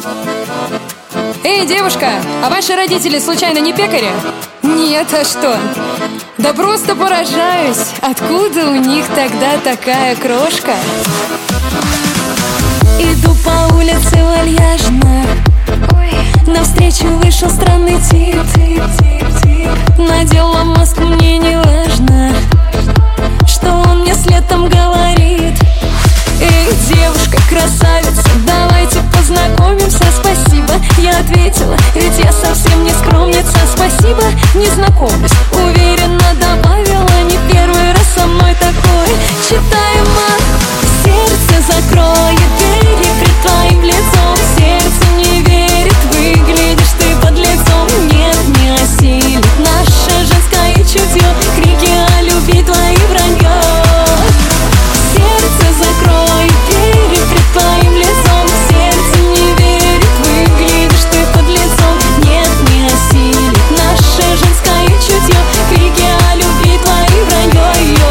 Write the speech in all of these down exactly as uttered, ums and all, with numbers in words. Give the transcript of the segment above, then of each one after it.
Эй, девушка, а ваши родители случайно не пекари? Нет, а что? Да просто поражаюсь, откуда у них тогда такая крошка? Иду по улице вальяжно, навстречу вышел странный тип. Надела маску, мне не важно, что он мне след там говорит. Эй, девушка, красавица, давайте познакомимся, спасибо. Я ответила, ведь я совсем не скромница. Спасибо, не знакомлюсь, уверенно добавила. Не первый раз со мной такой. Читаемо, сердце закроет двери пред твоим лицом. Сердце не верит, выглядишь ты под лицом. Нет, не осилит наше женское чутье, крики о любви твои вранье. Сердце закроет двери пред твоим лицом. Сердце не верит, выглядишь ты под лицом. Нет, не осилит наше женское чутье, крики о любви твои вранье.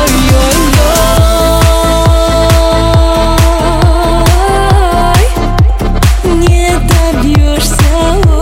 Не добьешься,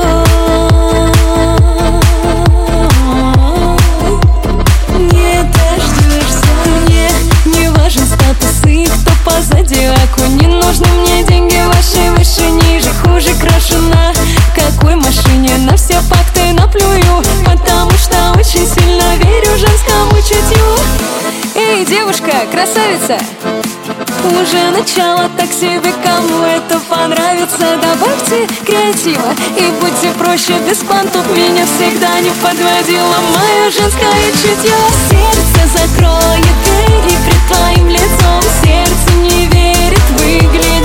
не дождешься. Мне не важен статус и кто по зодиаку. Не нужны мне деньги ваши, выше, ниже, хуже, краше. На какой машине на все факты наплюю, потому что очень сильно верю женскому чутью. Эй, девушка, красавица! Уже начало так себе, кому это понравится. Добавьте креатива и будьте проще без понтов. Меня всегда не подводило мое женское чутье. Сердце закроет двери пред твоим лицом. Сердце не верит, выглядит